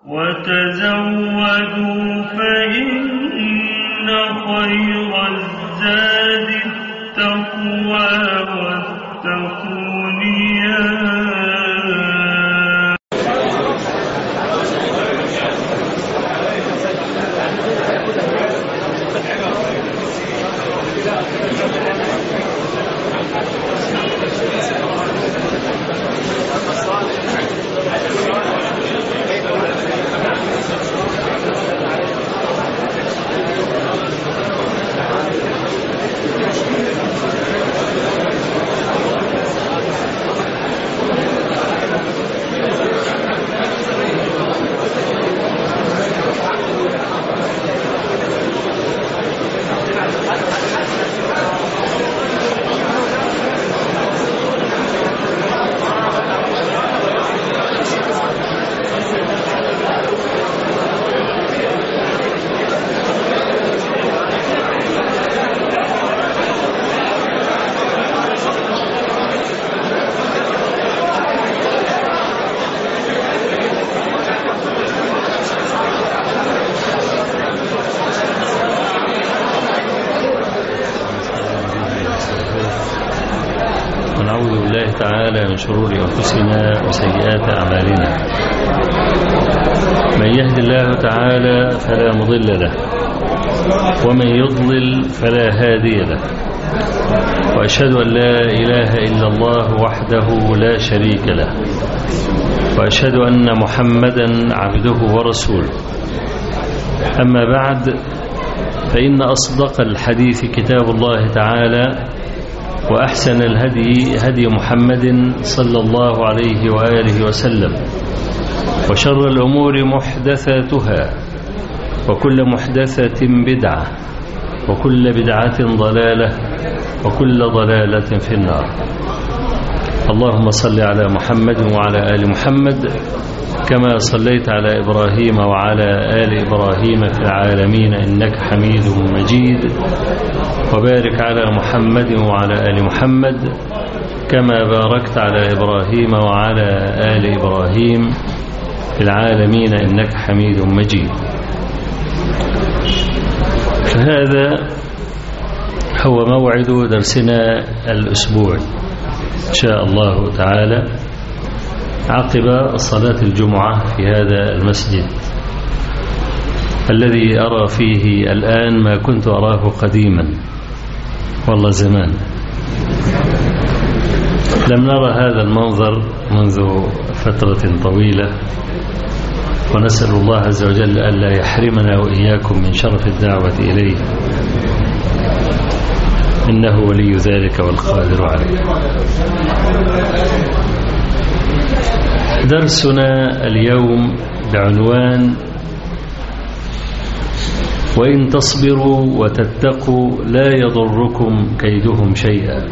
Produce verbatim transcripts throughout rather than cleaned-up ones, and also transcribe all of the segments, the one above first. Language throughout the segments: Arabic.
وتزودوا فإن خير الزاد التقوى واتقون يا ونعوذ بالله تعالى من شرور أنفسنا وسيئات أعمالنا. من يهد الله تعالى فلا مضل له، ومن يضلل فلا هادي له، وأشهد أن لا إله إلا الله وحده لا شريك له، وأشهد أن محمدا عبده ورسوله. أما بعد، فإن أصدق الحديث كتاب الله تعالى، وأحسن الهدي هدي محمد صلى الله عليه وآله وسلم، وشر الأمور محدثاتها، وكل محدثة بدعة، وكل بدعة ضلالة، وكل ضلالة في النار. اللهم صل على محمد وعلى آل محمد كما صليت على إبراهيم وعلى آل إبراهيم في العالمين إنك حميد مجيد، وبارك على محمد وعلى آل محمد كما باركت على إبراهيم وعلى آل إبراهيم في العالمين إنك حميد مجيد. فهذا هو موعد درسنا الأسبوع إن شاء الله تعالى، عقب صلاة الجمعة في هذا المسجد الذي أرى فيه الآن ما كنت أراه قديما، والله زمان لم نرى هذا المنظر منذ فترة طويلة، ونسأل الله عز وجل ألا يحرمنا وإياكم من شرف الدعوة إليه، إنه ولي ذلك والقادر عليه. درسنا اليوم بعنوان: وإن تصبروا وتتقوا لا يضركم كيدهم شيئا.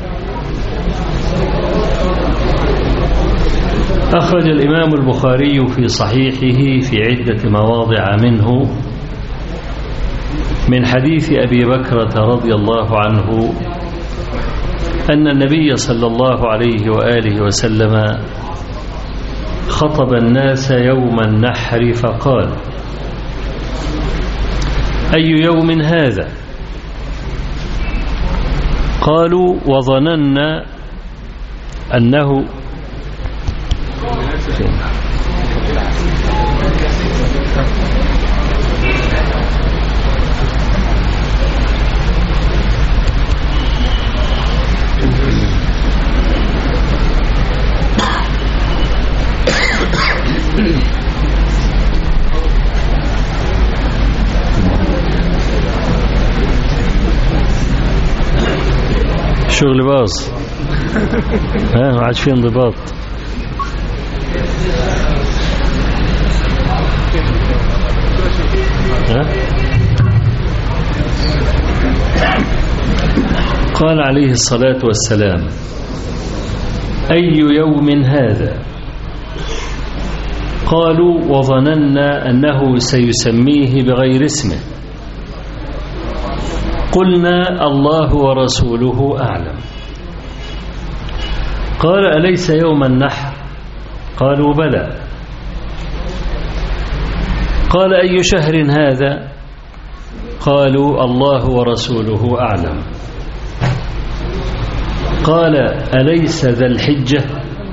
أخرج الإمام البخاري في صحيحه في عدة مواضع منه من حديث أبي بكرة رضي الله عنه أن النبي صلى الله عليه وآله وسلم خطب الناس يوم النحر فقال: أي يوم هذا؟ قالوا: وظننا أنه شغل باظ، ها ما عادش في انضباط. ها؟ قال عليه الصلاة والسلام: أي يوم هذا؟ قالوا: وظننا أنه سيسميه بغير اسمه. قلنا: الله ورسوله أعلم. قال: أليس يوم النحر؟ قالوا: بلى. قال أي شهر هذا؟ قالوا الله ورسوله أعلم. قال أليس ذا الحجة؟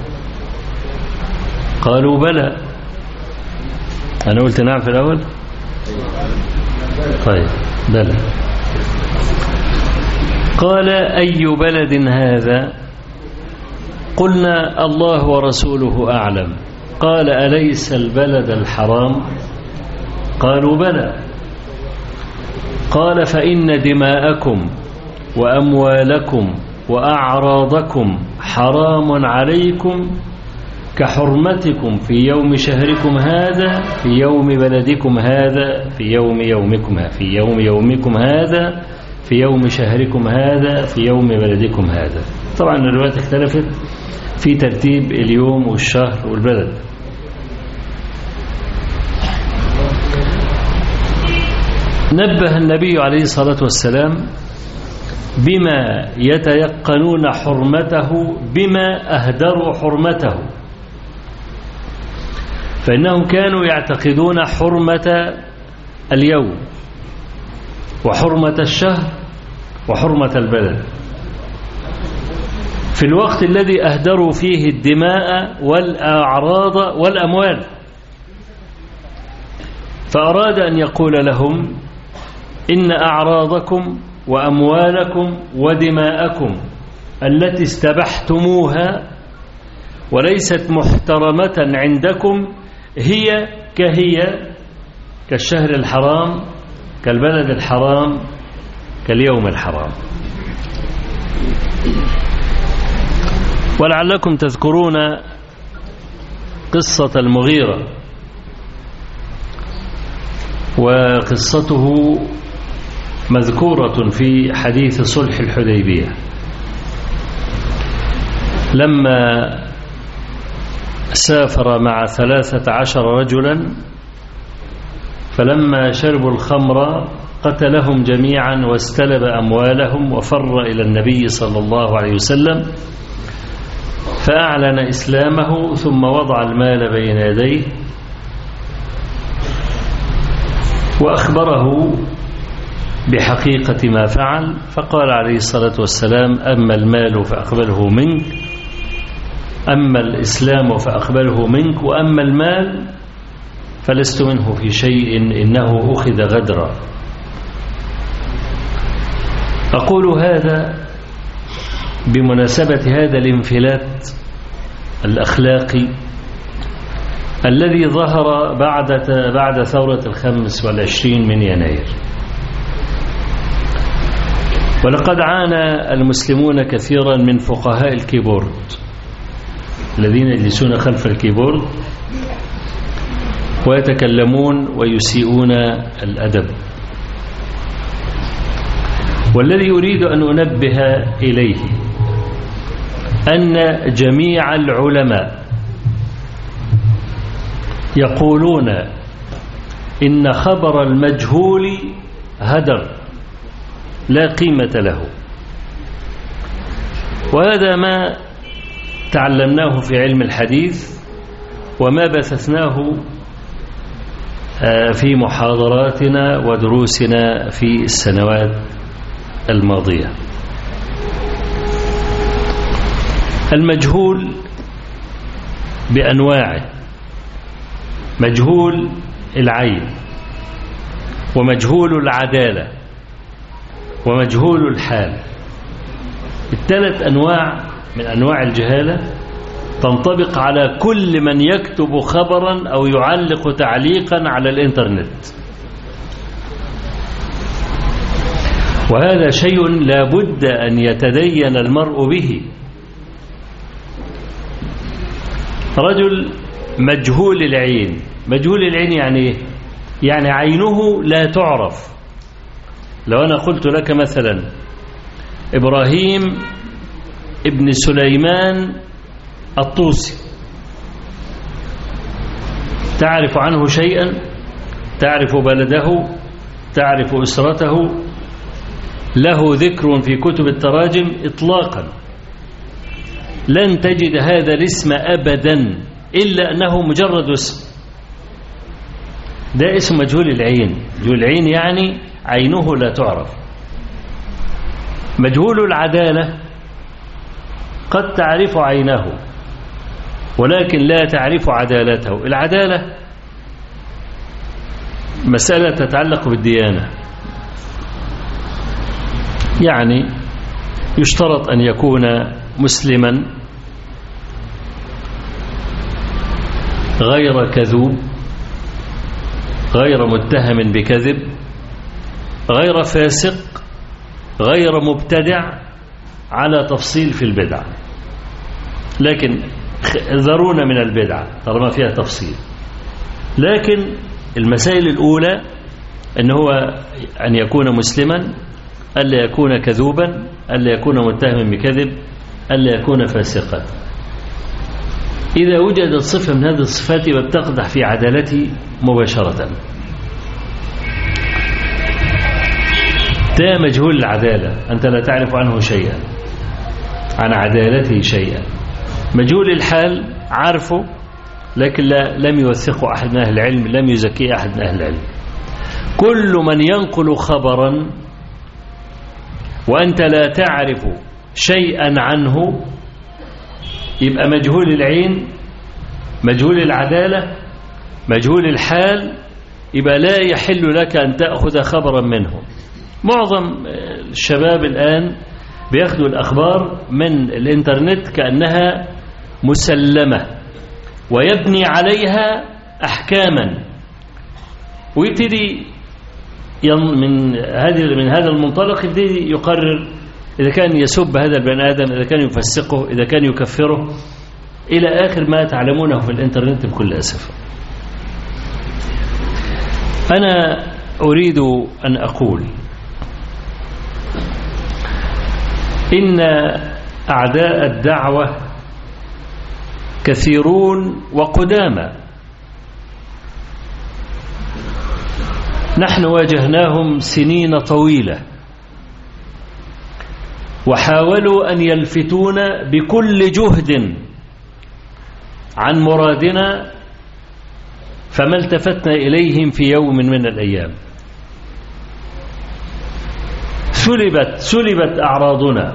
قالوا بلى. أنا قلت نعم في الأول. طيب بلى. قال أي بلد هذا؟ قلنا الله ورسوله أعلم. قال أليس البلد الحرام؟ قالوا بلى. قال فإن دماءكم وأموالكم وأعراضكم حرام عليكم كحرمتكم في يوم شهركم هذا في يوم بلدكم هذا في يوم يومكم هذا في يوم يومكم هذا في يوم شهركم هذا في يوم بلدكم هذا. طبعا الروايات اختلفت في ترتيب اليوم والشهر والبلد. نبه النبي عليه الصلاة والسلام بما يتيقنون حرمته بما أهدروا حرمته، فإنهم كانوا يعتقدون حرمة اليوم وحرمة الشهر وحرمة البلد في الوقت الذي أهدروا فيه الدماء والأعراض والأموال. فأراد أن يقول لهم إن أعراضكم وأموالكم ودماءكم التي استبحتموها وليست محترمة عندكم هي كهي كالشهر الحرام كالبلد الحرام كاليوم الحرام. ولعلكم تذكرون قصة المغيرة، وقصته مذكورة في حديث صلح الحديبية. لما سافر مع ثلاثة عشر رجلا فلما شربوا الخمر قتلهم جميعا واستلب أموالهم وفر إلى النبي صلى الله عليه وسلم فأعلن إسلامه ثم وضع المال بين يديه وأخبره بحقيقة ما فعل، فقال عليه الصلاة والسلام أما المال فأقبله منك، أما الإسلام فأقبله منك، وأما المال فلست منه في شيء إنه أخذ غدرا. أقول هذا بمناسبة هذا الانفلات الأخلاقي الذي ظهر بعد بعد ثورة الخمس والعشرين من يناير. ولقد عانى المسلمون كثيرا من فقهاء الكيبورد الذين يجلسون خلف الكيبورد ويتكلمون ويسيئون الأدب. والذي أريد أن أنبه إليه أن جميع العلماء يقولون إن خبر المجهول هدر لا قيمة له، وهذا ما تعلمناه في علم الحديث وما بثثناه في محاضراتنا ودروسنا في السنوات الماضية. المجهول بأنواعه، مجهول العين ومجهول العدالة ومجهول الحال. الثلاث أنواع من أنواع الجهالة تنطبق على كل من يكتب خبرا أو يعلق تعليقا على الإنترنت، وهذا شيء لا بد أن يتدين المرء به. رجل مجهول العين، مجهول العين يعني يعني عينه لا تعرف. لو أنا قلت لك مثلا إبراهيم ابن سليمان الطوسي، تعرف عنه شيئا؟ تعرف بلده؟ تعرف أسرته؟ له ذكر في كتب التراجم؟ إطلاقا لن تجد هذا الاسم أبدا إلا أنه مجرد اسم. ده اسم مجهول العين. مجهول العين يعني عينه لا تعرف. مجهول العدالة قد تعرف عينه ولكن لا تعرف عدالته. العدالة مسألة تتعلق بالديانة، يعني يشترط أن يكون مسلما غير كذوب، غير متهم بكذب، غير فاسق، غير مبتدع، على تفصيل في البدع، لكن ذرونا من البدعة طالما فيها تفصيل. لكن المسائل الأولى أن هو أن يكون مسلما، ألا يكون كذوبا، ألا يكون متهم بكذب، ألا يكون فاسقا. إذا وجدت صفة من هذه الصفات وبتقدح في عدالته مباشرة. ده مجهول العدالة، أنت لا تعرف عنه شيئا، عن عدالته شيئا. مجهول الحال عارفه لكن لا لم يوثقه أحد من أهل العلم، لم يزكيه أحد من أهل العلم. كل من ينقل خبرا وأنت لا تعرف شيئا عنه يبقى مجهول العين، مجهول العدالة، مجهول الحال، يبقى لا يحل لك أن تأخذ خبرا منه. معظم الشباب الآن بياخدوا الأخبار من الإنترنت كأنها مسلمة ويبني عليها أحكاما، ويبتدي من هذه من هذا المنطلق يبتدي يقرر إذا كان يسب هذا البني آدم، إذا كان يفسقه، إذا كان يكفره، إلى آخر ما تعلمونه في الإنترنت بكل أسف. أنا أريد أن أقول إن أعداء الدعوة كثيرون وقدامى، نحن واجهناهم سنين طويلة وحاولوا أن يلفتونا بكل جهد عن مرادنا، فما التفتنا إليهم في يوم من الأيام. سلبت سلبت أعراضنا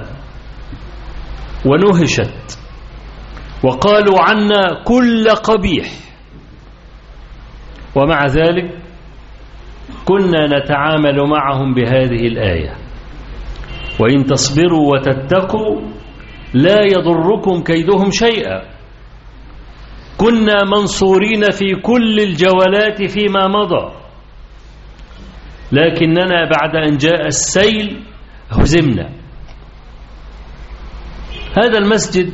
ونهشت وقالوا عنا كل قبيح، ومع ذلك كنا نتعامل معهم بهذه الآية: وإن تصبروا وتتقوا لا يضركم كيدهم شيئا. كنا منصورين في كل الجولات فيما مضى، لكننا بعد أن جاء السيل هزمنا. هذا المسجد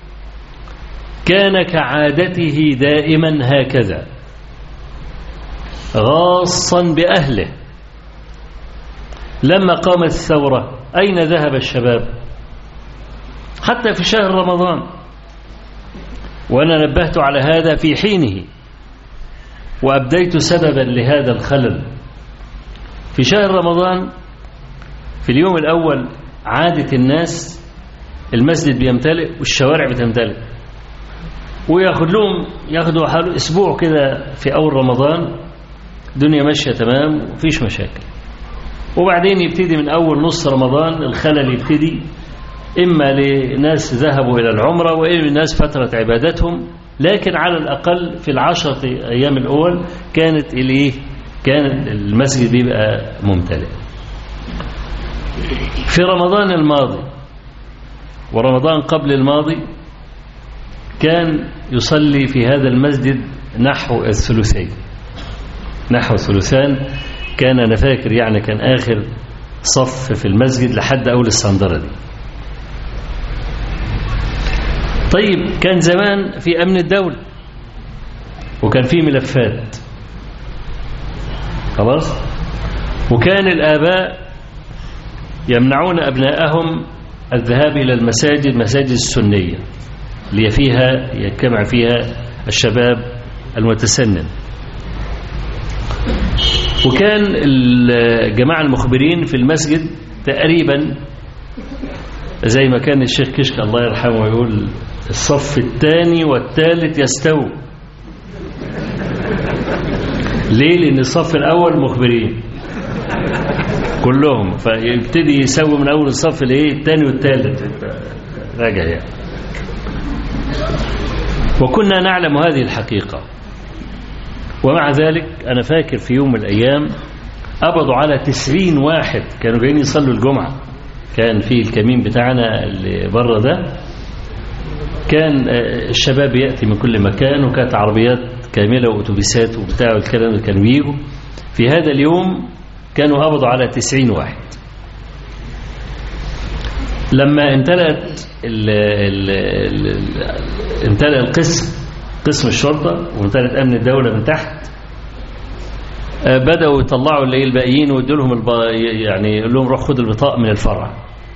كان كعادته دائما هكذا، غاصا بأهله. لما قامت الثورة أين ذهب الشباب؟ حتى في شهر رمضان، وأنا نبهت على هذا في حينه وأبديت سببا لهذا الخلل. في شهر رمضان في اليوم الأول عادة الناس المسجد بيمتلئ والشوارع بتمتلئ، وياخد لهم ياخدوا حاله أسبوع كده في أول رمضان، الدنيا ماشية تمام ومفيش مشاكل. وبعدين يبتدي من أول نص رمضان الخلل يبتدي، إما لناس ذهبوا إلى العمرة وإما لناس فترة عبادتهم، لكن على الأقل في العشرة أيام الأول كانت الإيه كان المسجد بيبقى ممتلئ. في رمضان الماضي ورمضان قبل الماضي كان يصلي في هذا المسجد نحو الثلثين، نحو الثلثان. كان أنا فاكر يعني كان آخر صف في المسجد لحد أول الصندرة دي. طيب كان زمان في أمن الدولة وكان في ملفات خلاص، وكان الآباء يمنعون أبنائهم الذهاب إلى المساجد، مساجد السنية اللي فيها يجتمع فيها الشباب المتسنن. وكان الجماعة المخبرين في المسجد تقريبا زي ما كان الشيخ كشك الله يرحمه يقول: الصف الثاني والثالث يستووا. ليه؟ لأن الصف الأول مخبرين كلهم، فيبتدي يسوي من أول الصف لإيه الثاني والثالث راجع يعني. وكنا نعلم هذه الحقيقة، ومع ذلك أنا فاكر في يوم من الأيام قبضوا على تسعين واحد كانوا جايين يصلوا الجمعة. كان في الكمين بتاعنا اللي بره ده كان الشباب يأتي من كل مكان، وكانت عربيات كاملة وأتوبيسات وبتاع والكلام اللي كانوا بيجوا. في هذا اليوم كانوا قبضوا على تسعين واحد. لما امتلأت ال ال ال امتلأ القسم قسم الشرطة وامتلأت أمن الدولة من تحت، بدأوا يطلعوا اللي الباقيين ويدوا لهم يعني يقول لهم روح خد البطاقة من الفرع.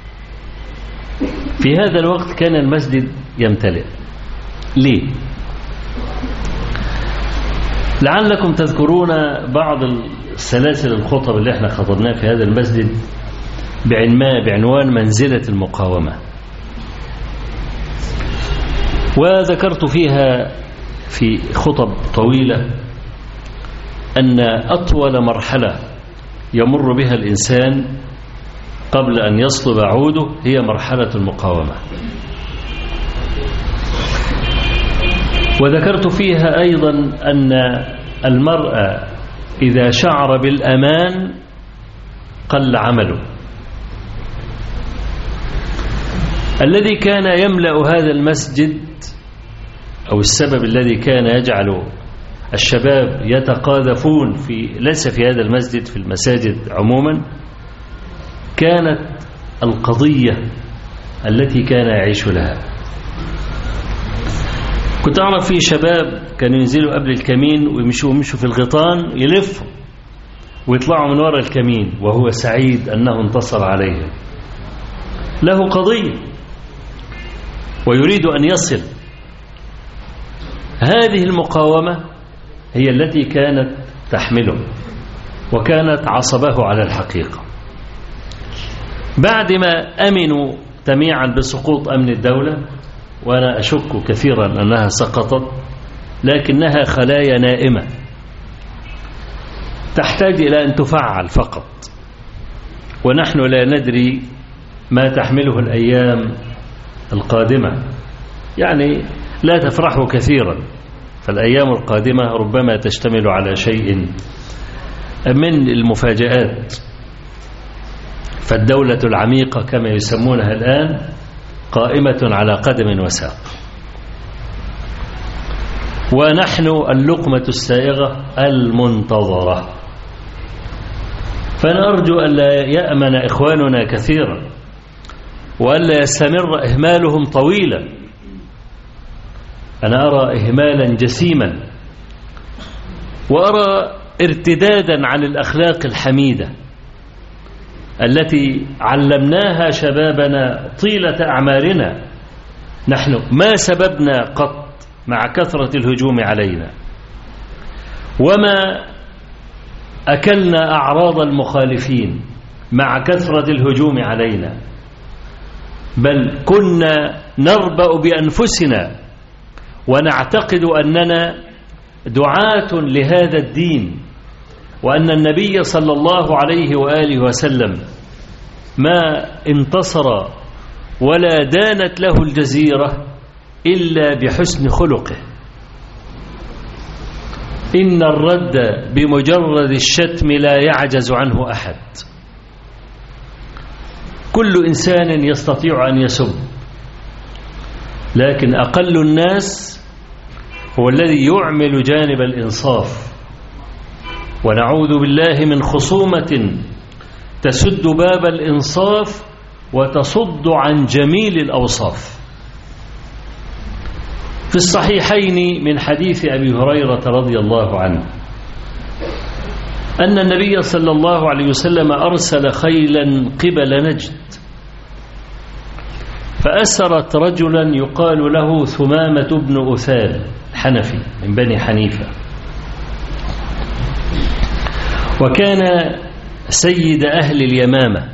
في هذا الوقت كان المسجد يمتلئ. ليه؟ لعلكم تذكرون بعض السلاسل الخطب اللي احنا خطبناها في هذا المسجد بعنوان منزلة المقاومة، وذكرت فيها في خطب طويلة أن أطول مرحلة يمر بها الإنسان قبل أن يصلب عوده هي مرحلة المقاومة. وذكرت فيها أيضا أن المرأة إذا شعر بالأمان قل عمله. الذي كان يملأ هذا المسجد أو السبب الذي كان يجعل الشباب يتقاذفون في ليس في هذا المسجد في المساجد عموما كانت القضية التي كان يعيش لها. كنت أعرف في شباب كانوا ينزلوا قبل الكمين ويمشوا ويمشوا في الغيطان يلفوا ويطلعوا من وراء الكمين وهو سعيد أنه انتصر عليهم. له قضية ويريد أن يصل. هذه المقاومة هي التي كانت تحمله وكانت عصبه على الحقيقة. بعد ما أمنوا جميعا بسقوط أمن الدولة، وأنا أشك كثيرا أنها سقطت، لكنها خلايا نائمة تحتاج إلى أن تفعل فقط، ونحن لا ندري ما تحمله الأيام القادمة. يعني لا تفرحوا كثيرا، فالأيام القادمة ربما تشتمل على شيء من المفاجآت. فالدولة العميقة كما يسمونها الآن قائمة على قدم وساق، ونحن اللقمة السائغة المنتظرة. فنرجو ألا يأمن إخواننا كثيرا وألا يستمر إهمالهم طويلا. أنا أرى إهمالا جسيما، وأرى ارتدادا عن الأخلاق الحميدة التي علمناها شبابنا طيلة أعمارنا. نحن ما سببنا قط مع كثرة الهجوم علينا، وما أكلنا أعراض المخالفين مع كثرة الهجوم علينا، بل كنا نربأ بأنفسنا ونعتقد أننا دعاة لهذا الدين، وأن النبي صلى الله عليه وآله وسلم ما انتصر ولا دانت له الجزيرة إلا بحسن خلقه. إن الرد بمجرد الشتم لا يعجز عنه أحد. كل إنسان يستطيع أن يسب، لكن أقل الناس هو الذي يعمل جانب الإنصاف. ونعوذ بالله من خصومة تسد باب الإنصاف وتصد عن جميل الأوصاف. في الصحيحين من حديث أبي هريرة رضي الله عنه أن النبي صلى الله عليه وسلم أرسل خيلا قبل نجد، فأسرت رجلا يقال له ثمامة بن أثال حنفي من بني حنيفة، وكان سيد أهل اليمامة،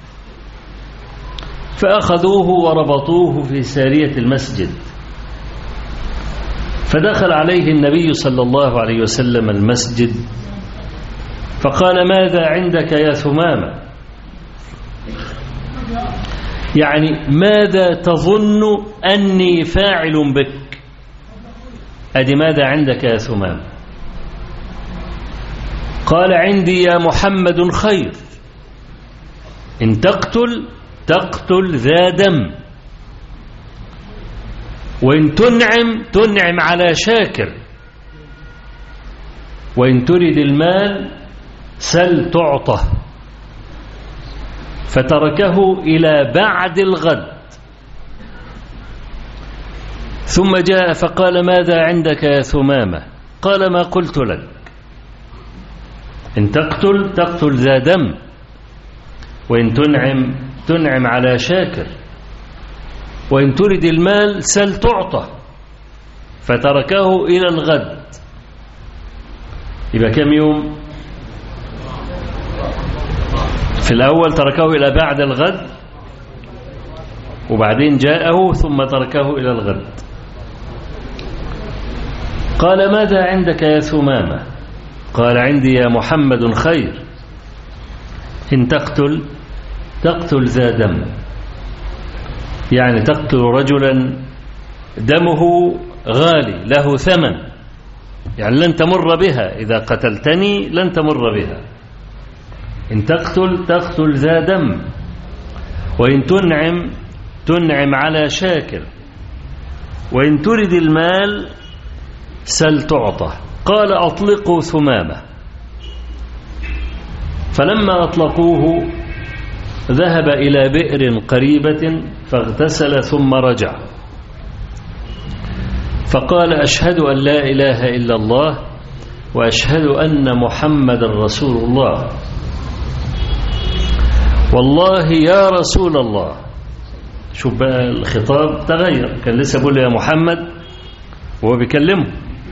فأخذوه وربطوه في سارية المسجد. فدخل عليه النبي صلى الله عليه وسلم المسجد فقال ماذا عندك يا ثمامة؟ يعني ماذا تظن أني فاعل بك؟ أدي ماذا عندك يا ثمامة؟ قال عندي يا محمد خير، إن تقتل تقتل ذا دم، وإن تنعم تنعم على شاكر، وإن تريد المال سل تعطه. فتركه إلى بعد الغد، ثم جاء فقال ماذا عندك يا ثمامة؟ قال ما قلت لك، إن تقتل تقتل ذا دم، وإن تنعم تنعم على شاكر، وإن تريد المال سل تعطى. فتركه إلى الغد. يبقى كم يوم؟ في الأول تركه إلى بعد الغد، وبعدين جاءه ثم تركه إلى الغد. قال ماذا عندك يا ثمامة؟ قال عندي يا محمد خير، إن تقتل تقتل ذا دم، يعني تقتل رجلا دمه غالي له ثمن، يعني لن تمر بها، إذا قتلتني لن تمر بها. إن تقتل تقتل ذا دم، وإن تنعم تنعم على شاكر، وإن ترد المال سل تعطى. قال أطلقوا ثمامة. فلما أطلقوه ذهب إلى بئر قريبة فاغتسل ثم رجع، فقال أشهد أن لا إله إلا الله وأشهد أن محمد رسول الله. والله يا رسول الله، شوف بقى الخطاب تغير، كان لسه بيقول يا محمد وهو بيكلمه،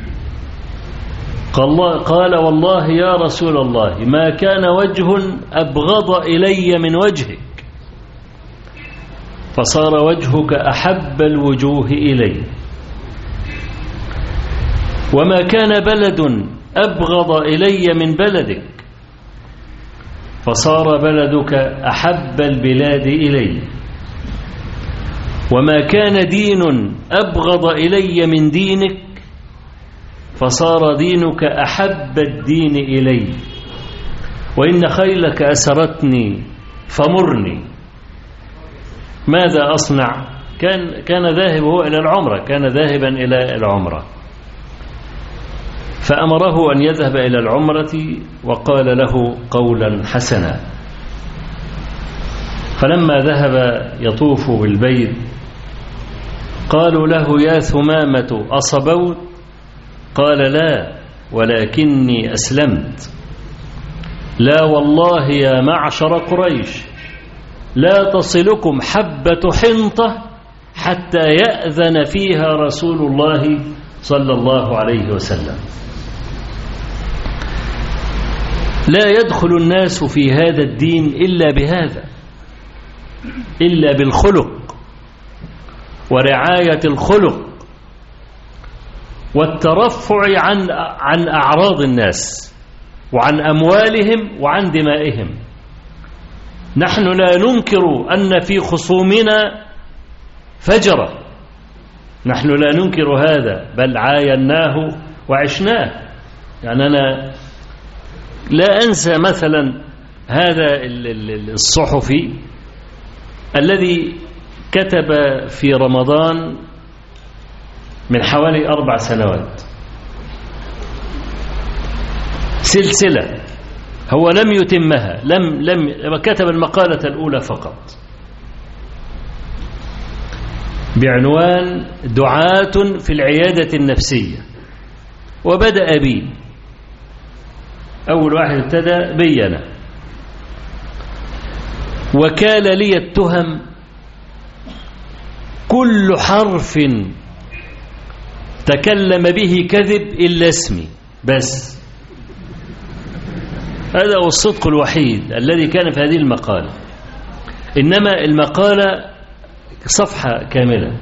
قال والله يا رسول الله ما كان وجه أبغض إلي من وجهك، فصار وجهك أحب الوجوه إلي، وما كان بلد أبغض إلي من بلدك، فصار بلدك أحب البلاد إلي، وما كان دين أبغض إلي من دينك، فصار دينك أحب الدين إلي، وإن خيلك أسرتني فمرني، ماذا أصنع؟ كان كان ذاهب هو إلى العمرة، كان ذاهبا إلى العمرة، فأمره أن يذهب إلى العمرة وقال له قولا حسنا. فلما ذهب يطوف بالبيت قالوا له يا ثمامة أصبوت؟ قال لا ولكني أسلمت. لا والله يا معشر قريش لا تصلكم حبة حنطة حتى يأذن فيها رسول الله صلى الله عليه وسلم. لا يدخل الناس في هذا الدين إلا بهذا، إلا بالخلق ورعاية الخلق والترفع عن عن أعراض الناس وعن أموالهم وعن دمائهم. نحن لا ننكر أن في خصومنا فجرا، نحن لا ننكر هذا، بل عايناه وعشناه. يعني أنا لا أنسى مثلا هذا الصحفي الذي كتب في رمضان من حوالي أربع سنوات سلسلة، هو لم يتمها، لم لم كتب المقالة الأولى فقط بعنوان دعاة في العيادة النفسية، وبدأ بي، أول واحد ابتدى بينا، وكال لي التهم كل حرف تكلم به كذب إلا اسمي بس. هذا هو الصدق الوحيد الذي كان في هذه المقالة، إنما المقالة صفحة كاملة.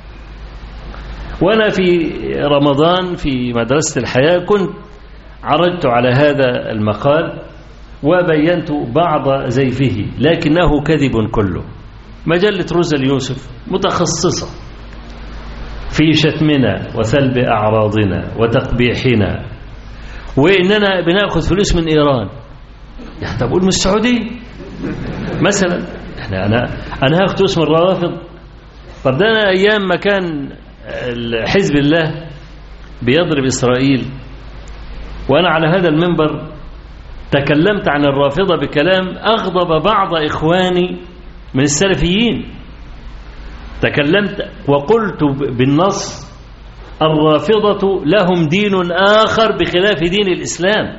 وأنا في رمضان في مدرسة الحياة كنت عرضت على هذا المقال وبينت بعض زيفه لكنه كذب كله. مجلة روزا اليوسف متخصصة في شتمنا وسلب أعراضنا وتقبيحنا، وإننا بنأخذ فلوس من إيران. يعني طب قول من السعودية مثلا، احنا أنا أنا هاخد فلوس من الروافض. طب ده أنا أيام ما كان حزب الله بيضرب إسرائيل وأنا على هذا المنبر تكلمت عن الرافضة بكلام أغضب بعض إخواني من السلفيين. تكلمت وقلت بالنص الرافضة لهم دين آخر بخلاف دين الإسلام،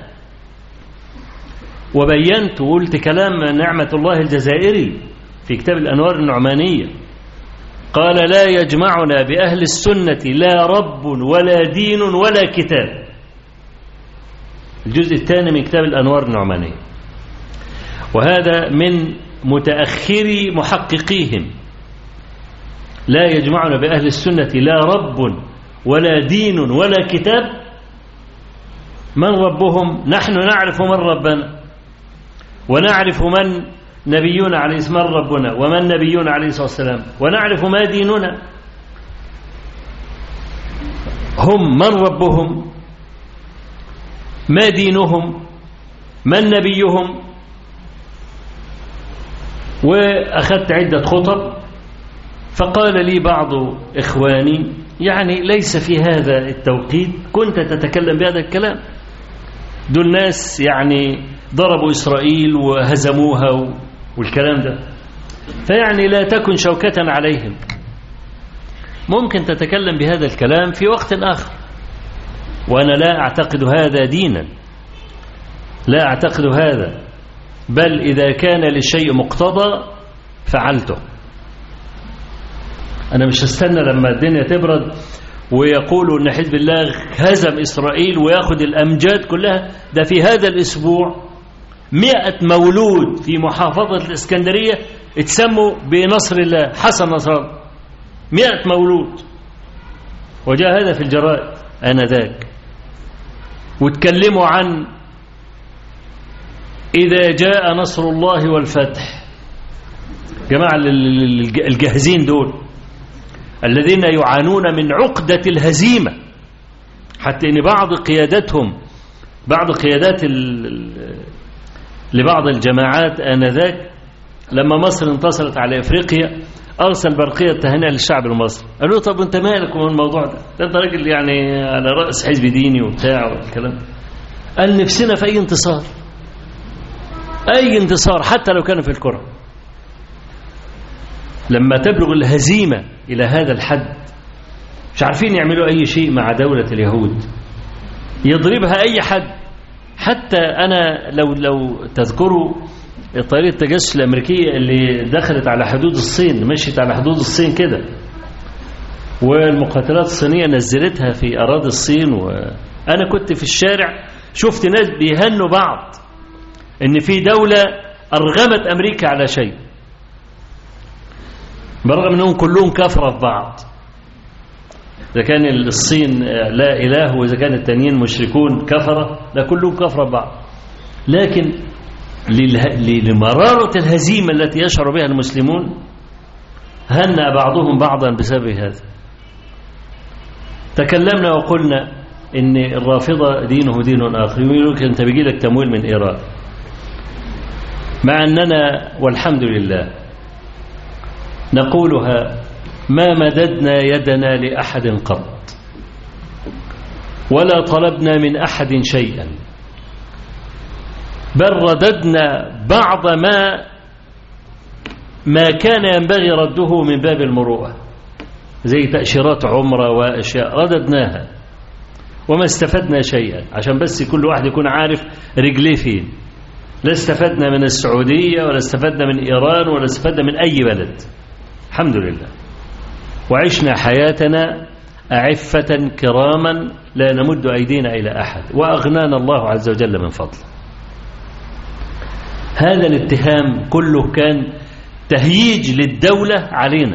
وبينت وقلت كلام نعمة الله الجزائري في كتاب الأنوار النعمانية، قال لا يجمعنا بأهل السنة لا رب ولا دين ولا كتاب. الجزء الثاني من كتاب الأنوار النعمانية، وهذا من متأخري محققيهم. لا يجمعنا بأهل السنة لا رب ولا دين ولا كتاب. من ربهم؟ نحن نعرف من ربنا ونعرف من نبينا عليه الصلاة والسلام، من ربنا ومن نبينا عليه الصلاة والسلام، ونعرف ما ديننا. هم من ربهم؟ ما دينهم؟ من نبيهم؟ وأخذت عدة خطب، فقال لي بعض إخواني يعني ليس في هذا التوقيت كنت تتكلم بهذا الكلام، دول ناس يعني ضربوا إسرائيل وهزموها والكلام ده، فيعني لا تكن شوكة عليهم. ممكن تتكلم بهذا الكلام في وقت آخر، وأنا لا أعتقد هذا دينا، لا أعتقد هذا، بل إذا كان للشيء مقتضى فعلته. أنا مش هستنى لما الدنيا تبرد ويقولوا أن حزب الله هزم إسرائيل ويأخذ الأمجاد كلها. ده في هذا الأسبوع مئة مولود في محافظة الإسكندرية اتسموا بنصر الله، حسن نصر الله، مئة مولود، وجاء هذا في الجرائد آنذاك. وتكلموا عن إذا جاء نصر الله والفتح. جماعة الجاهزين دول الذين يعانون من عقدة الهزيمة، حتى إن بعض قيادتهم بعض قيادات لبعض الجماعات آنذاك لما مصر انتصرت على إفريقيا أرسل برقية تهنئة للشعب المصري. قالوا طب أنت مالك من الموضوع ده؟ أنت راجل يعني على رأس حزب ديني وبتاع والكلام. قال نفسنا في أي انتصار، أي انتصار حتى لو كان في الكرة. لما تبلغ الهزيمة إلى هذا الحد مش عارفين يعملوا أي شيء مع دولة اليهود، يضربها أي حد. حتى أنا لو لو تذكروا طريقة التجسس الأمريكية اللي دخلت على حدود الصين، مشيت على حدود الصين كده، والمقاتلات الصينية نزلتها في أراضي الصين، وأنا كنت في الشارع شفت ناس بيهنوا بعض إن في دولة أرغمت أمريكا على شيء، برغم أنهم كلهم كفرة في بعض. إذا كان الصين لا إله وإذا كان التانيين مشركون كفرة، لا كلهم كفرة في بعض. لكن لمرارة الهزيمة التي يشعر بها المسلمون هنأ بعضهم بعضا بسبب هذا. تكلمنا وقلنا إن الرافضة دينه دين آخر، يقولون أنت بيجي لك تمويل من إيران، مع أننا والحمد لله نقولها ما مددنا يدنا لأحد قط ولا طلبنا من أحد شيئا، بل رددنا بعض ما ما كان ينبغي رده من باب المروءة، زي تأشيرات عمرة وأشياء رددناها وما استفدنا شيئا، عشان بس كل واحد يكون عارف رجليه فين. لا استفدنا من السعودية ولا استفدنا من إيران ولا استفدنا من أي بلد، الحمد لله. وعشنا حياتنا أعفة كراما لا نمد أيدينا إلى أحد، وأغنانا الله عز وجل من فضله. هذا الاتهام كله كان تهييج للدولة علينا،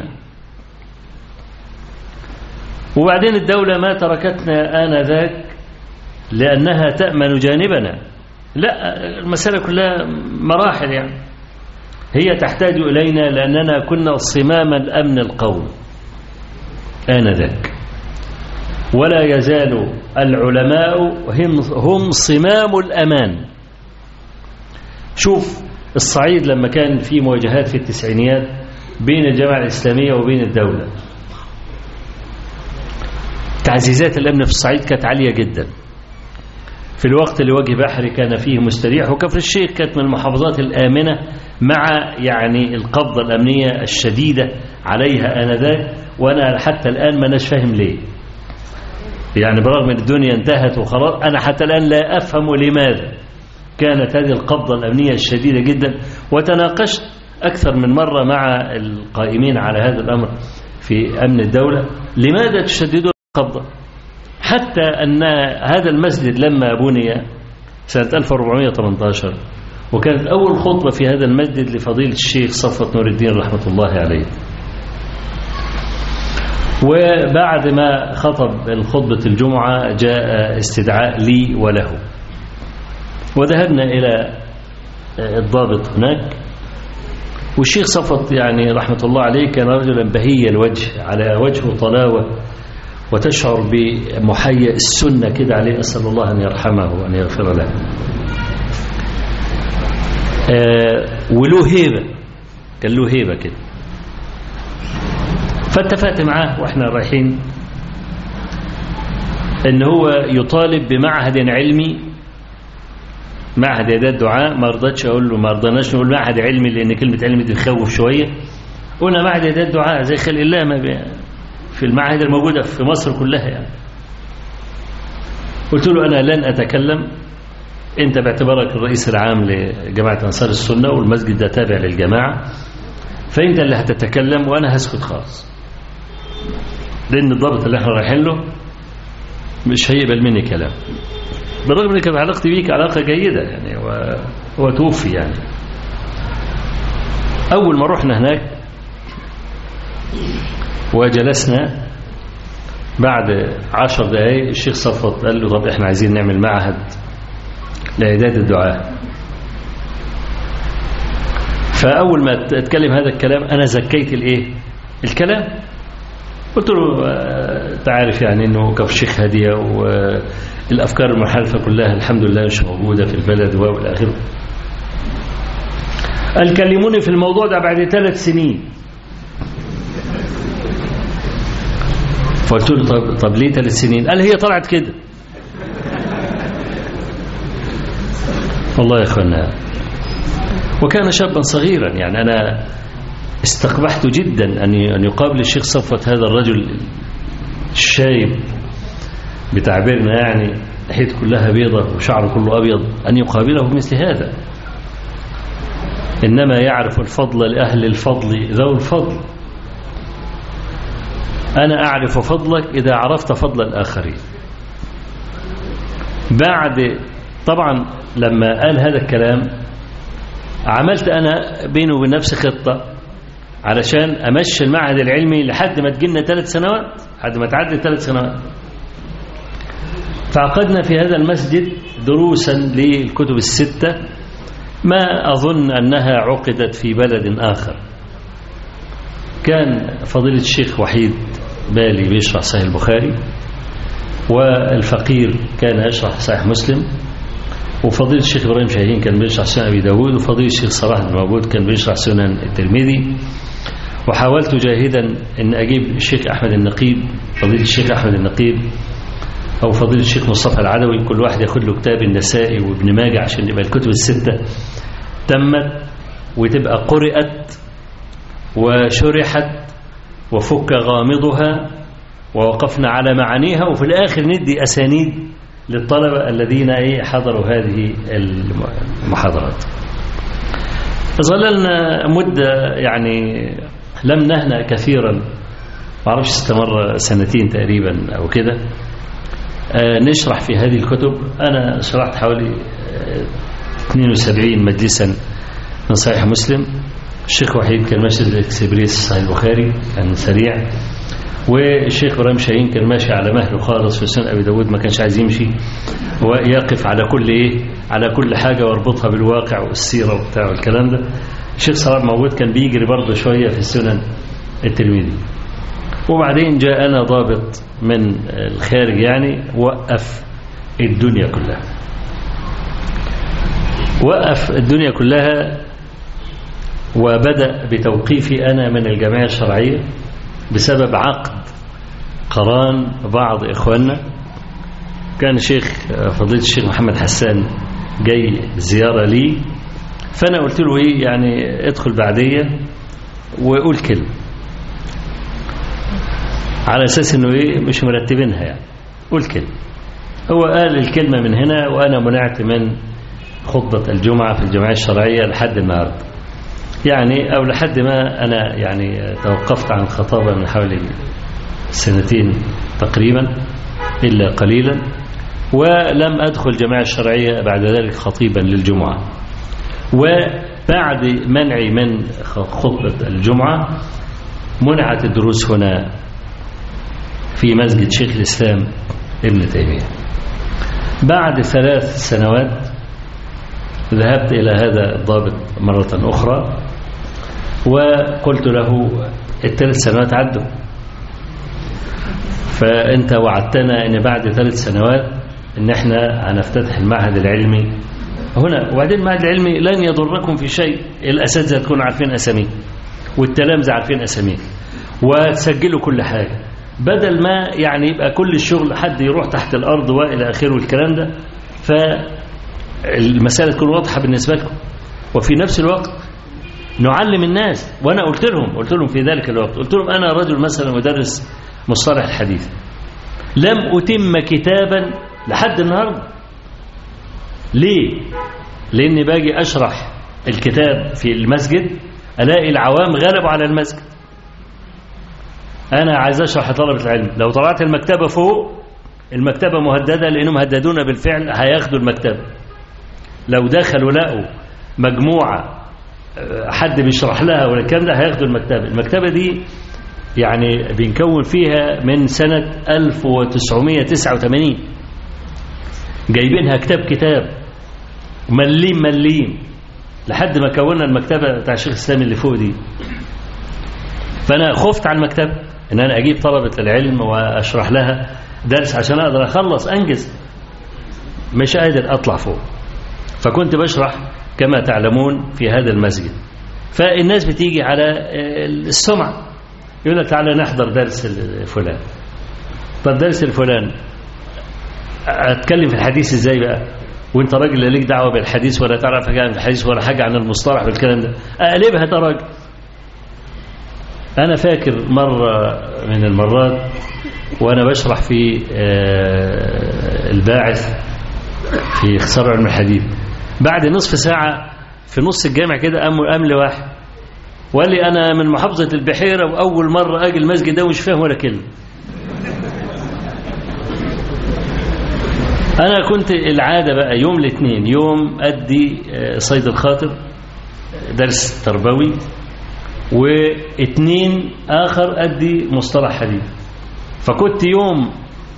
وبعدين الدولة ما تركتنا آنذاك لأنها تأمن جانبنا، لا، المسألة كلها مراحل يعني. هي تحتاج إلينا لأننا كنا صمام الأمن القومي آنذاك، ولا يزال العلماء هم صمام الأمان. شوف الصعيد لما كان في مواجهات في التسعينيات بين الجماعة الإسلامية وبين الدولة، تعزيزات الأمن في الصعيد كانت عالية جدا. في الوقت اللي وجه بحري كان فيه مستريح، وكفر الشيخ كانت من المحافظات الآمنة مع يعني القبضة الأمنية الشديدة عليها آنذاك. وأنا حتى الآن ما ناش فاهم ليه، يعني برغم أن الدنيا انتهت وخلاص، أنا حتى الآن لا أفهم لماذا كانت هذه القبضة الأمنية الشديدة جدا. وتناقشت أكثر من مرة مع القائمين على هذا الأمر في أمن الدولة، لماذا تشددوا القبضة؟ حتى أن هذا المسجد لما بني سنة ألف وأربعمائة وثمانية عشر، وكانت أول خطبة في هذا المسجد لفضيلة الشيخ صفوت نور الدين رحمة الله عليه. وبعد ما خطب الخطبة الجمعة جاء استدعاء لي وله، وذهبنا إلى الضابط هناك. والشيخ صفوت يعني رحمة الله عليه كان رجلا بهي الوجه، على وجهه طلاوة، وتشعر بمحيا السنة كده عليه. أسأل الله أن يرحمه وأن يغفر له. آه وله هيبة، كان له هيبة كده. فاتفقت معاه وإحنا رايحين إن هو يطالب بمعهد علمي، معهد إعداد دعاء. ما رضتش أقول له، ما رضناش نقول معهد علمي لأن كلمة علمي دي تخوف شوية. قلنا معهد إعداد دعاء زي خلق الله ما بي في المعاهد الموجودة في مصر كلها يعني. قلت له أنا لن أتكلم، أنت باعتبارك الرئيس العام لجماعة أنصار السنة والمسجد ده تابع للجماعة، فأنت اللي هتتكلم وأنا هسكت خالص، لأن الضابط اللي احنا رايحين له مش هيقبل مني كلام، بالرغم ان كانت علاقتي بيك علاقة جيدة يعني، وهو توفي يعني. أول ما رحنا هناك وجلسنا، بعد عشر دقايق الشيخ صفوت قال له طب احنا عايزين نعمل معهد لإعداد الدعاء. فأول ما اتكلم هذا الكلام أنا زكيت الايه الكلام. قلت له تعرف يعني انه كف الشيخ هدية والأفكار المنحرفة كلها الحمد لله مش موجودة في البلد والى آخره. قال كلموني في الموضوع ده بعد ثلاث سنين. فقلت له طب, طب ليه ثلاث سنين؟ قال هي طلعت كده. والله يا اخوانا، وكان شابا صغيرا يعني. أنا استقبحت جدا أن أن يقابل الشيخ صفوت هذا الرجل الشايب بتعبيرنا يعني، لحيته كلها بيضة وشعره كله أبيض، أن يقابله مثل هذا. إنما يعرف الفضل لأهل الفضل ذو الفضل. أنا أعرف فضلك إذا عرفت فضل الآخرين. بعد طبعا لما قال هذا الكلام عملت أنا بيني وبين نفسي خطة علشان أمشي المعهد العلمي لحد ما تجينا ثلاث سنوات، لحد ما تعدي ثلاث سنوات. فعقدنا في هذا المسجد دروسا للكتب الستة، ما أظن أنها عقدت في بلد آخر. كان فضيلة الشيخ وحيد بالي بيشرح صحيح البخاري، والفقير كان يشرح صحيح مسلم، وفضيلة الشيخ إبراهيم شاهين كان بيشرح سنن أبي داود، وفضيلة الشيخ صلاح بن موجود كان بيشرح سنن الترمذي. وحاولت جاهدا أن أجيب الشيخ أحمد النقيب، فضيلة الشيخ أحمد النقيب أو فضيلة الشيخ مصطفى العدوي، كل واحد ياخد له كتاب النسائي وابن ماجه عشان يبقى الكتب الستة تمت وتبقى قرأت وشرحت وفك غامضها ووقفنا على معانيها، وفي الآخر ندي أسانيد للطلبة الذين حضروا هذه المحاضرات. ظللنا مدة يعني لم نهنأ كثيرا، ما أعرفش استمر سنتين تقريبا أو كده نشرح في هذه الكتب. أنا شرحت حوالي اثنين وسبعين مجلسا من صحيح مسلم. الشيخ وحيد كان ماشي الإكسبريس صحيح البخاري كان سريع، والشيخ إبراهيم شاهين كان ماشي على مهله خالص في سنن أبي داود، ما كانش عايز يمشي ويقف على كل إيه على كل حاجة ويربطها بالواقع والسيرة وبتاع والكلام ده. الشيخ صلاح موجود كان بيجري برضه شوية في السنن الترمذي. وبعدين جاءنا ضابط من الخارج يعني وقف الدنيا كلها، وقف الدنيا كلها وبدأ بتوقيفي أنا من الجمعية الشرعية بسبب عقد قران بعض إخواننا. كان الشيخ فضيلة الشيخ محمد حسان جاي زيارة لي، فأنا قلت له إيه يعني ادخل بعدية وقول كلمة على أساس إنه إيه مش مرتبينها يعني، قول كلمة. هو قال الكلمة من هنا وأنا منعت من خطبة الجمعة في الجمعية الشرعية لحد النهاردة يعني، أو لحد ما أنا يعني توقفت عن الخطابة من حوالي سنتين تقريبا إلا قليلا، ولم أدخل الجمعية الشرعية بعد ذلك خطيبا للجمعة. وبعد منعي من خطبة الجمعة منعت الدروس هنا في مسجد شيخ الإسلام ابن تيمية. بعد ثلاث سنوات ذهبت إلى هذا الضابط مرة أخرى وقلت له الثلاث سنوات عدوا، فأنت وعدتنا أن بعد ثلاث سنوات أن احنا هنفتتح المعهد العلمي هنا، وبعدين المعهد العلمي لن يضركم في شيء، الأساتذة تكونوا عارفين أساميه والتلامذة عارفين أساميه وتسجلوا كل حاجة، بدل ما يعني يبقى كل الشغل حد يروح تحت الأرض وإلى آخره والكلام ده. فالمسألة تكون واضحة بالنسبة لكم، وفي نفس الوقت نعلم الناس. وأنا قلت لهم قلت لهم في ذلك الوقت قلت لهم أنا رجل مثلا مدرس مصطلح الحديث لم أتم كتابا لحد النهاردة. ليه؟ لأني باجي أشرح الكتاب في المسجد ألاقي العوام غلبوا على المسجد. أنا عايز أشرح طلبة العلم، لو طلعت المكتبة فوق المكتبة مهددة لأنهم هددونا بالفعل هياخدوا المكتبة. لو دخلوا لقوا مجموعة حد بيشرح لها ولا الكلام ده هياخدوا المكتبة. المكتبة دي يعني بنكون فيها من سنة ألف وتسعمائة وتسعة وثمانين، جايبينها كتاب كتاب مليم مليم لحد ما كونا المكتبة بتاع الشيخ الإسلام اللي فوق دي. فأنا خفت على المكتبة إن أنا أجيب طلبة العلم وأشرح لها درس عشان أقدر أخلص أنجز، مش قادر أطلع فوق. فكنت بشرح كما تعلمون في هذا المسجد، فالناس بتيجي على السمعة يقول لك تعالى نحضر درس الفلان. طب درس الفلان أتكلم في الحديث إزاي بقى وانت راجل لا ليك دعوة بالحديث ولا تعرف حاجة عن الحديث ولا حاجة عن المصطلح والكلام ده، أقلبها تراجل. أنا فاكر مرة من المرات وأنا بشرح في الباعث في اختصار علم الحديث، بعد نصف ساعة في نص الجامع كده قام لي واحد وقال لي أنا من محافظة البحيرة وأول مرة أجي المسجد ده ومش فاهم ولا كلمة. أنا كنت العادة بقى يوم الاثنين يوم أدي صيد الخاطر درس تربوي، واثنين آخر أدي مصطلح حديث. فكنت يوم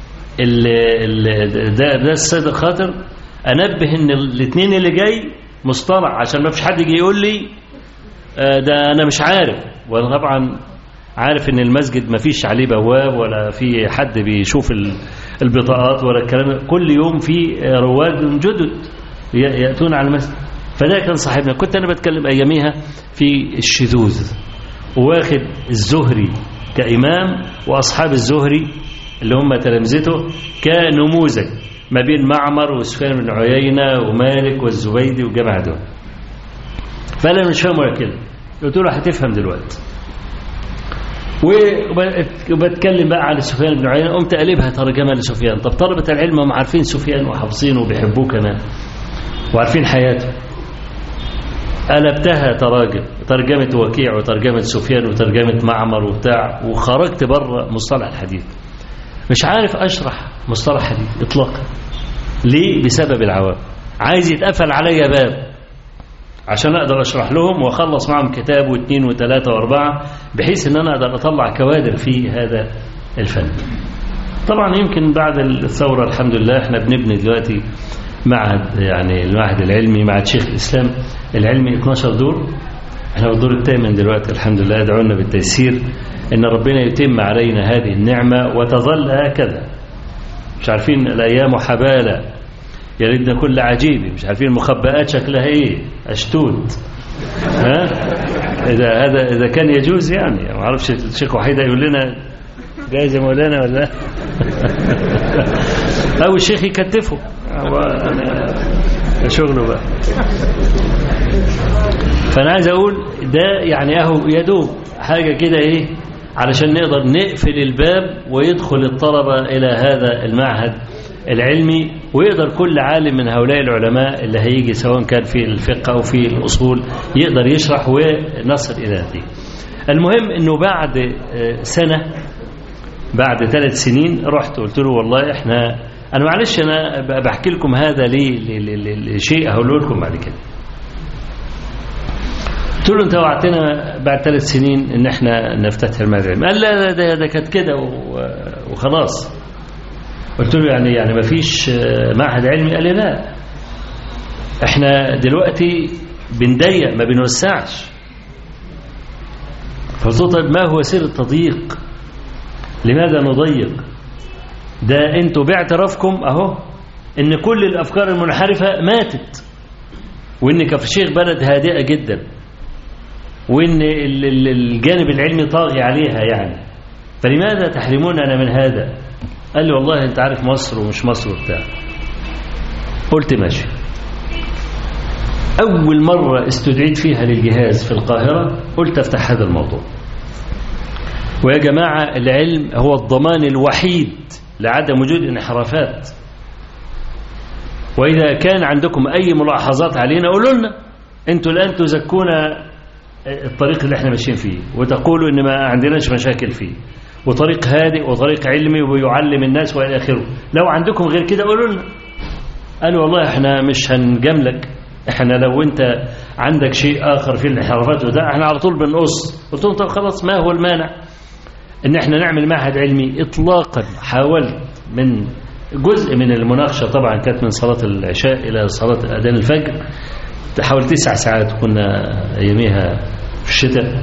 درس صيد الخاطر أنبه إن الاثنين اللي جاي مصطلح عشان ما فيش حد يجي يقول لي ده أنا مش عارف. وأنا طبعا عارف إن المسجد ما فيش عليه بواب ولا في حد بيشوف البطاقات ولا الكلام، كل يوم في رواد جدد يأتون على المسجد. فده كان صاحبنا. كنت أنا بتكلم أياميها في الشذوذ، واخد الزهري كإمام وأصحاب الزهري اللي هم تلامذته كنموذج ما بين معمر وسفيان بن عيينة ومالك والزبيدي والجماعة دول. فأنا مش فاهم ولا كلمة. قلت له هتفهم دلوقتي. وبتكلم بقى على سفيان بن عيينة، قمت قلبها ترجمة لسفيان. طب طلبة العلم هم عارفين سفيان وحافظينه وبيحبوه كمان وعارفين حياته. قلبتها تراجم، ترجمة وكيع وترجمة سفيان وترجمة معمر وبتاع، وخرجت بره مصطلح الحديث. مش عارف أشرح مصطلح حديث إطلاقا. ليه؟ بسبب العوام. عايز يتقفل عليا باب عشان أقدر أشرح لهم وأخلص معهم كتاب واثنين وثلاثة وأربعة، بحيث أن أنا أقدر أطلع كوادر في هذا الفن. طبعا يمكن بعد الثورة الحمد لله احنا بنبني دلوقتي معهد، يعني المعهد العلمي معهد شيخ الإسلام العلمي اثناشر دور، احنا بالدور الثامن دلوقتي الحمد لله. ادعونا بالتيسير ان ربنا يتم علينا هذه النعمة وتظل هكذا. مش عارفين الأيام حبالة يردنا كل عجيب، مش عارفين المخبئات شكلها ايه، اشتوت. ها اذا هذا اذا كان يجوز، يعني ما اعرفش الشيخ وحيدة يقول لنا جايز يا مولانا ولا او الشيخ يكتفه شغله بقى. فانا عايز اقول ده يعني اهو يدوب حاجه كده ايه علشان نقدر نقفل الباب ويدخل الطلبه الى هذا المعهد العلمي، ويقدر كل عالم من هؤلاء العلماء اللي هيجي سواء كان في الفقه او في الاصول يقدر يشرح ونصل الى هذه. المهم انه بعد سنه، بعد ثلاث سنين رحت قلت له والله احنا، انا معلش انا بحكي لكم هذا ليه لشيء هقوله لكم بعد كده. قلت له انت وعدتنا بعد ثلاث سنين ان احنا نفتتح المعهد العلمي. قال لا ده ده كانت كده وخلاص. قلت له يعني يعني ما فيش معهد علمي؟ قال لي لا، احنا دلوقتي بنضيق ما بنوسعش. فقلت له طيب ما هو سر التضييق؟ لماذا نضيق؟ ده انتوا باعترافكم اهو ان كل الافكار المنحرفه ماتت، وان كفر الشيخ بلد هادئه جدا، وان الجانب العلمي طاغي عليها يعني، فلماذا تحرموننا من هذا؟ قال لي والله انت عارف مصر ومش مصر وبتاع. قلت ماشي. اول مره استدعيت فيها للجهاز في القاهره قلت افتح هذا الموضوع، ويا جماعه العلم هو الضمان الوحيد لعدم وجود انحرافات، واذا كان عندكم اي ملاحظات علينا قولوا لنا. انتوا الان تزكون الطريق اللي احنا ماشيين فيه وتقولوا ان ما عندناش مشاكل فيه، وطريق هادئ وطريق علمي ويعلم الناس والى اخره. لو عندكم غير كده قولوا لنا. قالوا والله احنا مش هنجاملك، احنا لو انت عندك شيء اخر في الانحرافات وده احنا على طول بنقص. قلت لهم طب خلاص ما هو المانع ان احنا نعمل معهد علمي؟ اطلاقا. حاولت من جزء من المناقشه، طبعا كانت من صلاه العشاء الى صلاه اذان الفجر، حوالي تسع ساعات كنا اياميها في الشتاء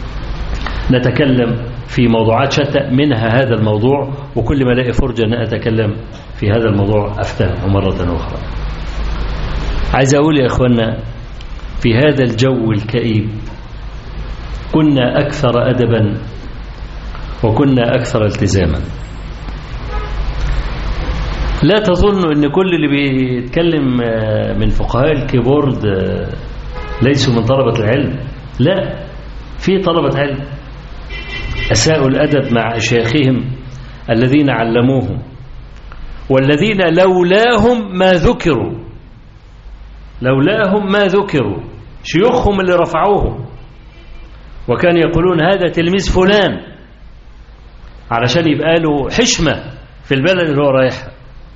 نتكلم في موضوعات شتى، منها هذا الموضوع، وكل ما الاقي فرجه ان اتكلم في هذا الموضوع افتاه مره اخرى. عايز اقول يا اخوانا في هذا الجو الكئيب كنا اكثر ادبا وكنا اكثر التزاما. لا تظنوا ان كل اللي بيتكلم من فقهاء الكيبورد ليسوا من طلبة العلم، لا، في طلبة علم أساءوا الأدب مع شيخهم الذين علموهم، والذين لولاهم ما ذكروا، لولاهم ما ذكروا شيوخهم اللي رفعوهم، وكان يقولون هذا تلميذ فلان علشان يبقى له حشمة في البلد اللي هو رايحها.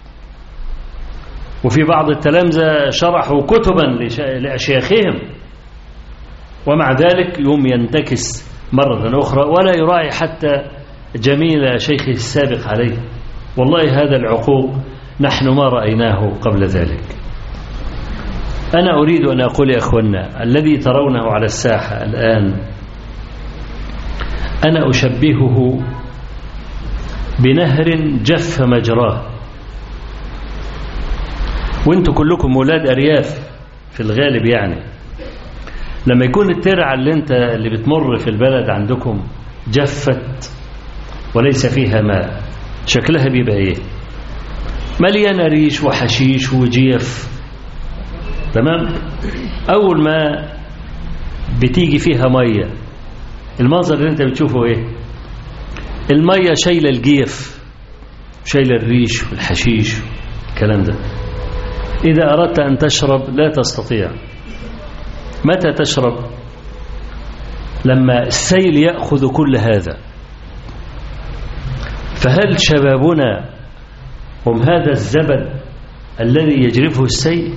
وفي بعض التلامذة شرحوا كتبا لأشياخهم، ومع ذلك يوم ينتكس مرة أخرى ولا يراعي حتى جميل شيخه السابق عليه. والله هذا العقوق نحن ما رأيناه قبل ذلك. أنا أريد أن أقول يا أخوانا الذي ترونه على الساحة الآن أنا أشبهه بنهر جف مجراه، وانتوا كلكم ولاد أرياف في الغالب، يعني لما يكون الترعة اللي انت اللي بتمر في البلد عندكم جفت وليس فيها ماء، شكلها بيبقى ايه؟ مليانة ريش وحشيش وجيف، تمام؟ اول ما بتيجي فيها مية المنظر اللي انت بتشوفه ايه؟ المية شايلة الجيف، شايلة الريش والحشيش الكلام ده. إذا أردت أن تشرب لا تستطيع. متى تشرب؟ لما السيل يأخذ كل هذا. فهل شبابنا هم هذا الزبد الذي يجرفه السيل؟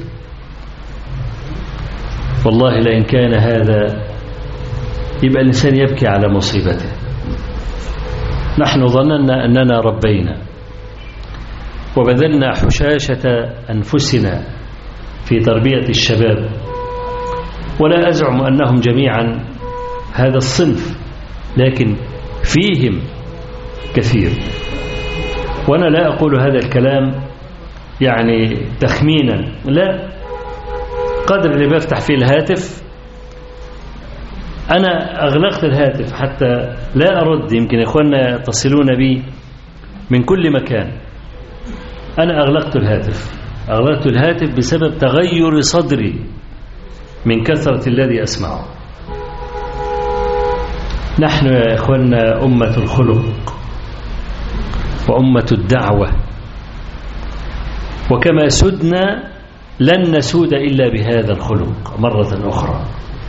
والله لئن كان هذا يبقى الإنسان يبكي على مصيبته. نحن ظننا أننا ربينا وبذلنا حشاشة أنفسنا في تربية الشباب، ولا أزعم أنهم جميعا هذا الصنف، لكن فيهم كثير. وأنا لا أقول هذا الكلام يعني تخمينا، لا، قدر اللي بفتح فيه الهاتف. أنا أغلقت الهاتف حتى لا أرد، يمكن إخواننا يتصلون بي من كل مكان. أنا أغلقت الهاتف أغلقت الهاتف بسبب تغير صدري من كثرة الذي أسمعه. نحن يا إخواننا أمة الخلق وأمة الدعوة، وكما سدنا لن نسود إلا بهذا الخلق مرة أخرى.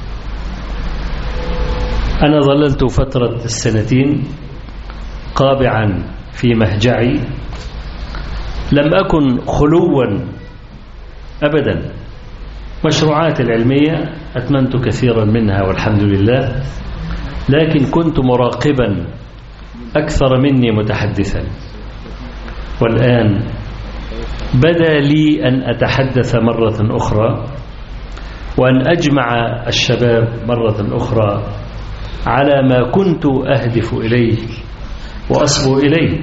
أنا ظللت فترة السنتين قابعا في مهجعي، لم أكن خلوا أبدا. مشروعات العلمية أتممت كثيرا منها والحمد لله، لكن كنت مراقبا أكثر مني متحدثا. والآن بدا لي أن أتحدث مرة أخرى وأن أجمع الشباب مرة أخرى على ما كنت أهدف إليه وأصبو إليه.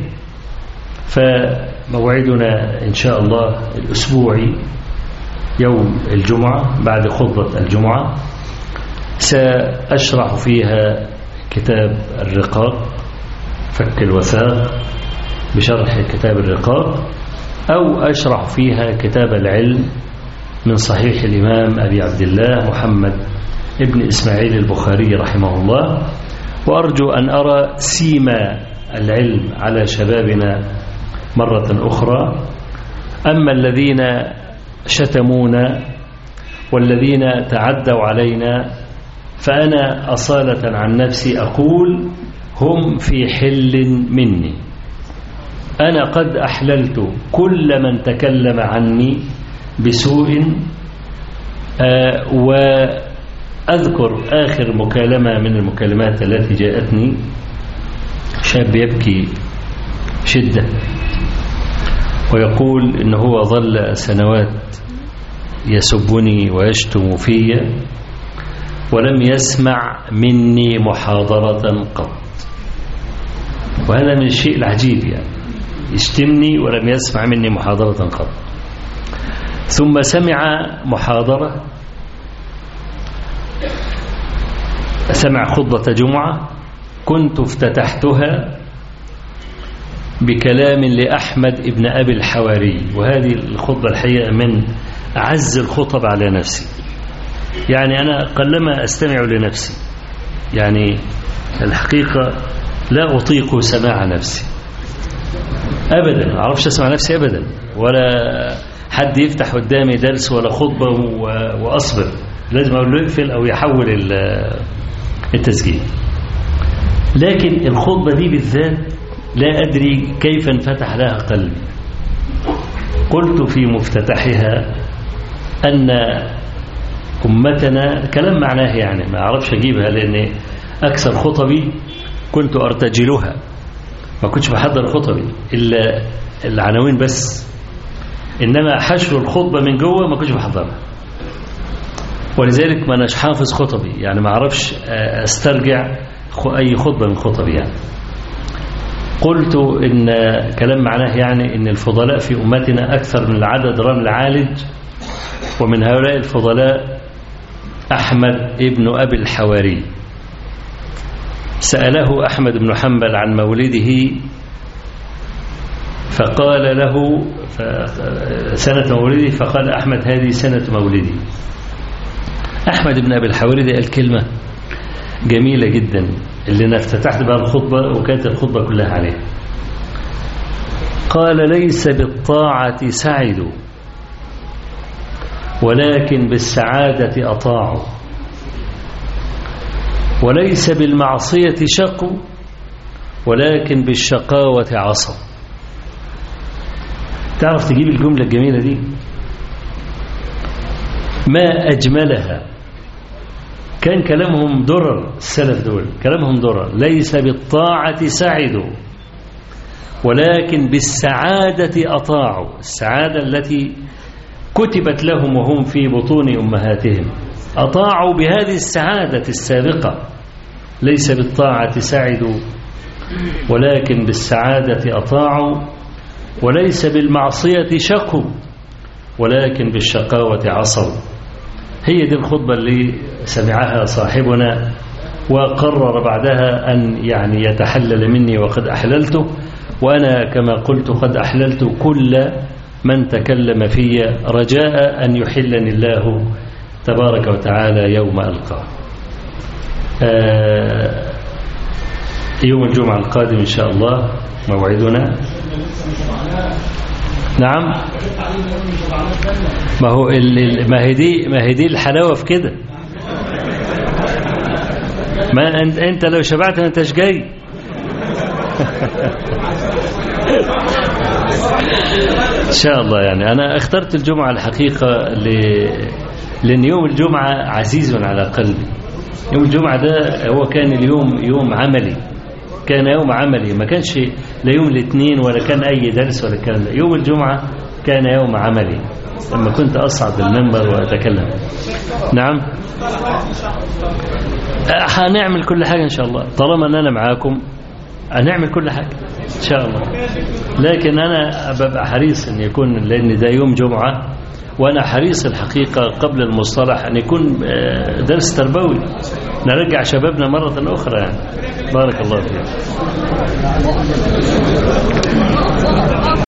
فموعدنا إن شاء الله الأسبوعي يوم الجمعة بعد خطبة الجمعة، سأشرح فيها كتاب الرقاق، فك الوثاق بشرح كتاب الرقاق، أو أشرح فيها كتاب العلم من صحيح الإمام أبي عبد الله محمد ابن إسماعيل البخاري رحمه الله. وأرجو أن أرى سيما العلم على شبابنا مرة أخرى. أما الذين شتمونا والذين تعدوا علينا فأنا أصالة عن نفسي أقول هم في حل مني. أنا قد أحللت كل من تكلم عني بسوء. آه وأذكر آخر مكالمة من المكالمات التي جاءتني، شاب يبكي شدة ويقول إنه هو ظل سنوات يسبني ويشتم في ولم يسمع مني محاضرة قط. وهذا من الشيء العجيب، يعني يشتمني ولم يسمع مني محاضرة قط. ثم سمع محاضرة، سمع خطبة جمعة كنت افتتحتها بكلام لأحمد ابن أبي الحواري، وهذه الخطبة الحقيقة من أعز الخطب على نفسي. يعني أنا قلما أستمع لنفسي، يعني الحقيقة لا أطيق سماع نفسي أبدا، ما أعرفش أسمع نفسي أبدا، ولا حد يفتح قدامي درس ولا خطبة وأصبر، لازم أقول له يقفل أو يحول التسجيل. لكن الخطبة دي بالذات لا أدري كيف انفتح لها قلبي. قلت في مفتتحها أن أمتنا، كلام معناه يعني ما أعرفش أجيبها لأن أكثر خطبي كنت أرتجلها، ما كنتش بحضر خطبي إلا العناوين بس، إنما حشر الخطبة من جوه ما كنتش بحضرها، ولذلك ما أناش حافظ خطبي، يعني ما أعرفش أسترجع أي خطبة من خطبي. يعني قلت إن كلام معناه يعني إن الفضلاء في أمتنا أكثر من العدد رمل عالج، ومن هؤلاء الفضلاء أحمد ابن أبي الحواري. سأله أحمد بن حنبل عن مولده فقال له سنة مولده، فقال أحمد هذه سنة مولدي. أحمد بن أبي الحواري ده الكلمة جميلة جدا اللي أنا افتتحت بها الخطبة وكانت الخطبة كلها عليه. قال ليس بالطاعة سعدوا ولكن بالسعادة أطاعوا، وليس بالمعصية شقوا ولكن بالشقاوة عصوا. تعرف تجيب الجملة الجميلة دي؟ ما أجملها. كان كلامهم درر، السلف دول كلامهم درر. ليس بالطاعة سعدوا ولكن بالسعادة أطاعوا، السعادة التي كتبت لهم وهم في بطون أمهاتهم، أطاعوا بهذه السعادة السابقة. ليس بالطاعة سعدوا ولكن بالسعادة أطاعوا، وليس بالمعصية شقوا ولكن بالشقاوة عصوا. هي دي الخطبة اللي سمعها صاحبنا وقرر بعدها أن يعني يتحلل مني وقد أحللته، وأنا كما قلت قد أحللت كل من تكلم في رجاء أن يحلني الله تبارك وتعالى يوم ألقاه. آه يوم الجمعة القادم إن شاء الله موعدنا. نعم، ما هو ما هي دي ما هي دي الحلاوة في كده. ما انت انت لو شبعت ما انتش جاي. ان شاء الله. يعني انا اخترت الجمعة الحقيقة ل... لان يوم الجمعة عزيز على قلبي. يوم الجمعة ده هو كان اليوم يوم عملي، كان يوم عملي، ما كانش لا يوم الاثنين ولا كان أي درس ولا كان. يوم الجمعة كان يوم عملي لما كنت أصعد المنبر وأتكلم. نعم، هنعمل كل حاجة إن شاء الله طالما أن أنا معاكم، هنعمل كل حاجة إن شاء الله. لكن أنا ببقى حريص أن يكون، لأن ده يوم جمعة وأنا حريص الحقيقة قبل المصطلح أن يكون درس تربوي نرجع شبابنا مرة أخرى يعني. بارك الله فيك.